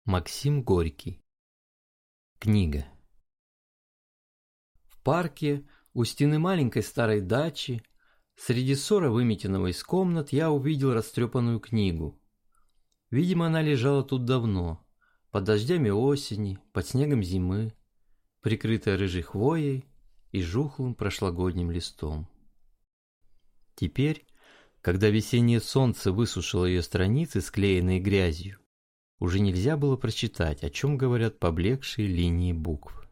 Максим Горький. Книга. В парке, у стены маленькой старой дачи, среди ссора, выметенного из комнат, я увидел растрепанную книгу. Видимо, она лежала тут давно, под дождями осени, под снегом зимы, прикрытая рыжей хвоей и жухлым прошлогодним листом. Теперь, когда весеннее солнце высушило ее страницы, склеенные грязью, уже нельзя было прочитать, о чем говорят поблекшие линии букв.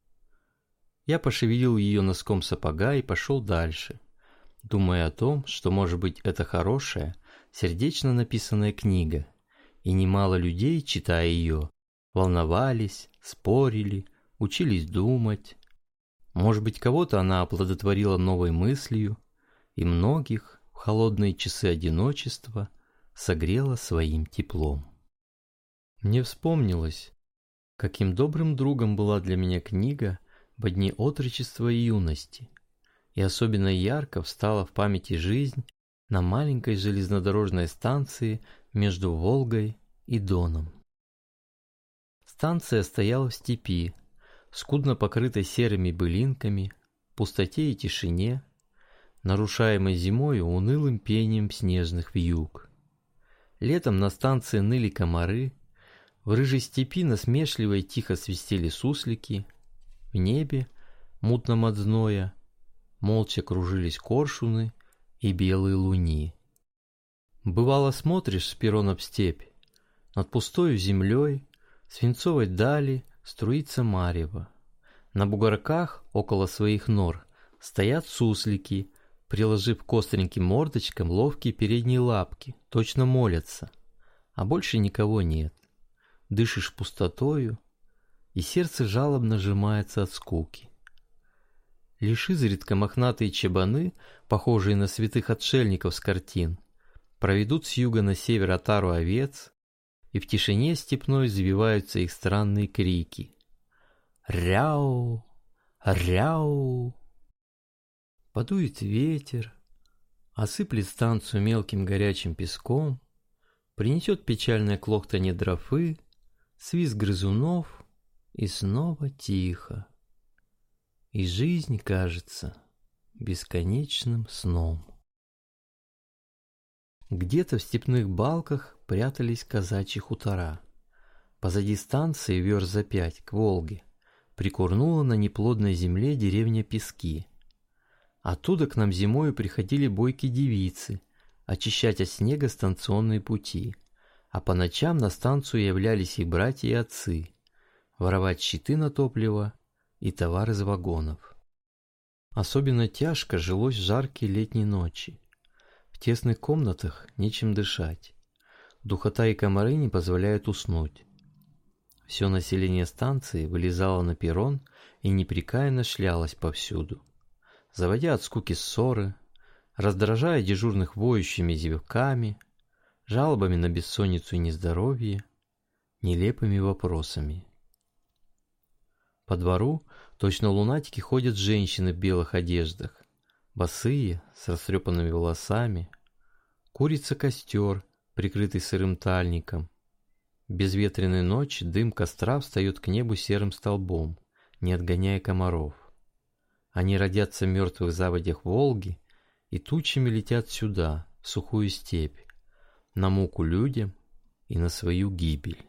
Я пошевелил ее носком сапога и пошел дальше, думая о том, что, может быть, это хорошая, сердечно написанная книга, и немало людей, читая ее, волновались, спорили, учились думать. Может быть, кого-то она оплодотворила новой мыслью, и многих в холодные часы одиночества согрела своим теплом. Мне вспомнилось, каким добрым другом была для меня книга во дни отрочества и юности, и особенно ярко встала в памяти жизнь на маленькой железнодорожной станции между Волгой и Доном. Станция стояла в степи, скудно покрытой серыми былинками, пустоте и тишине, нарушаемой зимою унылым пением снежных вьюг. Летом на станции ныли комары, в рыжей степи насмешливо и тихо свистели суслики, в небе, мутном от зноя, молча кружились коршуны и белые луни. Бывало, смотришь с перрона в степь, над пустою землей, свинцовой дали струится марево. На бугорках около своих нор стоят суслики, приложив к остреньким мордочкам ловкие передние лапки, точно молятся, а больше никого нет. Дышишь пустотою, и сердце жалобно сжимается от скуки. Лишь изредка мохнатые чабаны, похожие на святых отшельников с картин, проведут с юга на север отару овец, и в тишине степной завиваются их странные крики. «Ряу! Ряу!» Подует ветер, осыплет станцию мелким горячим песком, принесет печальное клохтанье дрофы, свист грызунов, и снова тихо. И жизнь кажется бесконечным сном. Где-то в степных балках прятались казачьи хутора. Позади станции, верст за 5, к Волге, прикурнула на неплодной земле деревня Пески. Оттуда к нам зимою приходили бойкие девицы, очищать от снега станционные пути, а по ночам на станцию являлись их братья и отцы, воровать щиты на топливо и товар из вагонов. Особенно тяжко жилось в жаркие летние ночи. В тесных комнатах нечем дышать. Духота и комары не позволяют уснуть. Все население станции вылезало на перрон и непрекаянно шлялось повсюду, заводя от скуки ссоры, раздражая дежурных воющими зевками, жалобами на бессонницу и нездоровье, нелепыми вопросами. По двору точно лунатики ходят женщины в белых одеждах, босые, с растрепанными волосами. Курится костер, прикрытый сырым тальником. В безветренной ночи дым костра встает к небу серым столбом, не отгоняя комаров. Они родятся в мертвых заводях Волги и тучами летят сюда, в сухую степь, на муку людям и на свою гибель.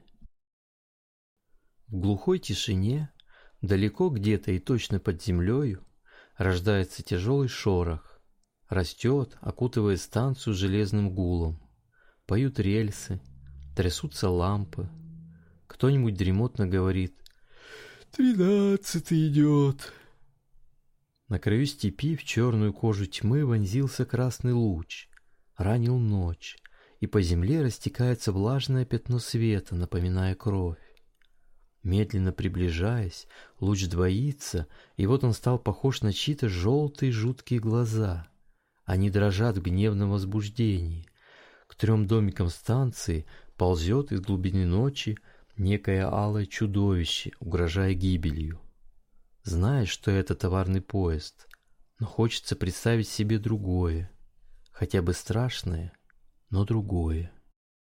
В глухой тишине, далеко где-то и точно под землею, рождается тяжелый шорох, растет, окутывая станцию железным гулом. Поют рельсы, трясутся лампы. Кто-нибудь дремотно говорит: «13-й идет». На краю степи в черную кожу тьмы вонзился красный луч, ранил ночь, и по земле растекается влажное пятно света, напоминая кровь. Медленно приближаясь, луч двоится, и вот он стал похож на чьи-то желтые жуткие глаза. Они дрожат в гневном возбуждении. К 3 домикам станции ползет из глубины ночи некое алое чудовище, угрожая гибелью. Знаешь, что это товарный поезд, но хочется представить себе другое, хотя бы страшное, но другое.